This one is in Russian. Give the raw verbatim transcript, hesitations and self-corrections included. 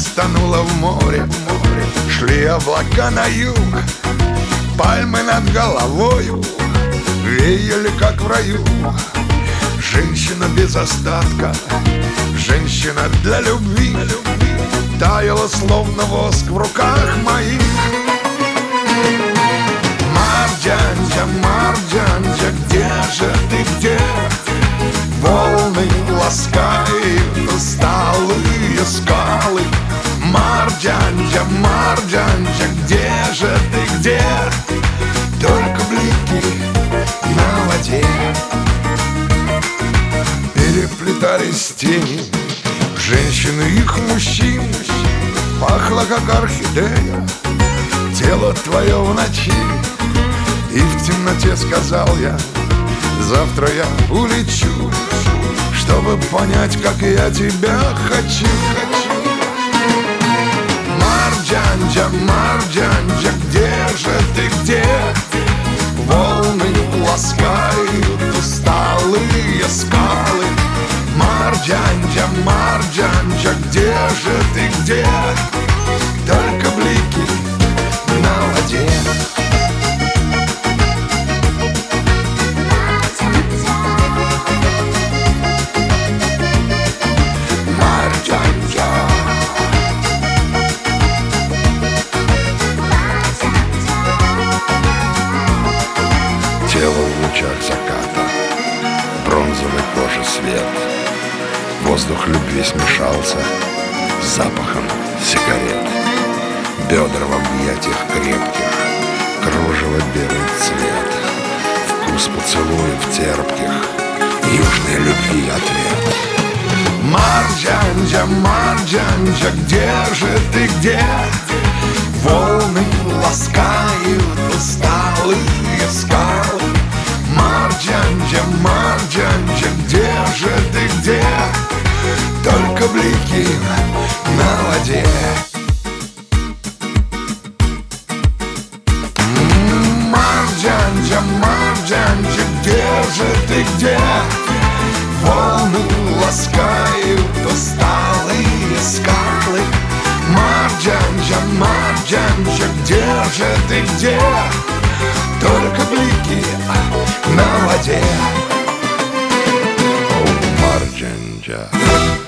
тонула в море. Шли облака на юг, пальмы над головою веяли, как в раю. Женщина без остатка, женщина для любви, таяла, словно воск в руках моих. Марджанджа, Марджанджа, где же ты, где? Волны ласкают усталые скалы. Марджанджа, Марджанджа, где же ты, где? Только блики на воде. Переплетались тени женщин и их мужчин. Пахло, как орхидея, тело твое в ночи. И в темноте сказал я: завтра я улечу, чтобы понять, как я тебя хочу. Марджанджа, Марджанджа, где же ты, где? Волны ласкают усталые скалы. Марджанджа, Марджанджа, где же ты, где? Только блики на воде. Тело в лучах заката, бронзовой кожи свет. Воздух любви смешался с запахом сигарет. Бедра в объятиях крепких, кружево белый цвет. Вкус поцелуев терпких, южной любви ответ. Марджанджа, Марджанджа, где же ты, где? Волны ласкают усталые скалы. Марджанджа, Марджанджа, где же ты, где? Только блики на воде. Марджанджа, Марджанджа, где же ты, где? Волны ласкают усталые скалы. Марджанджа, Марджанджа, где же ты, где? Только блики на воде. О, Марджанджа.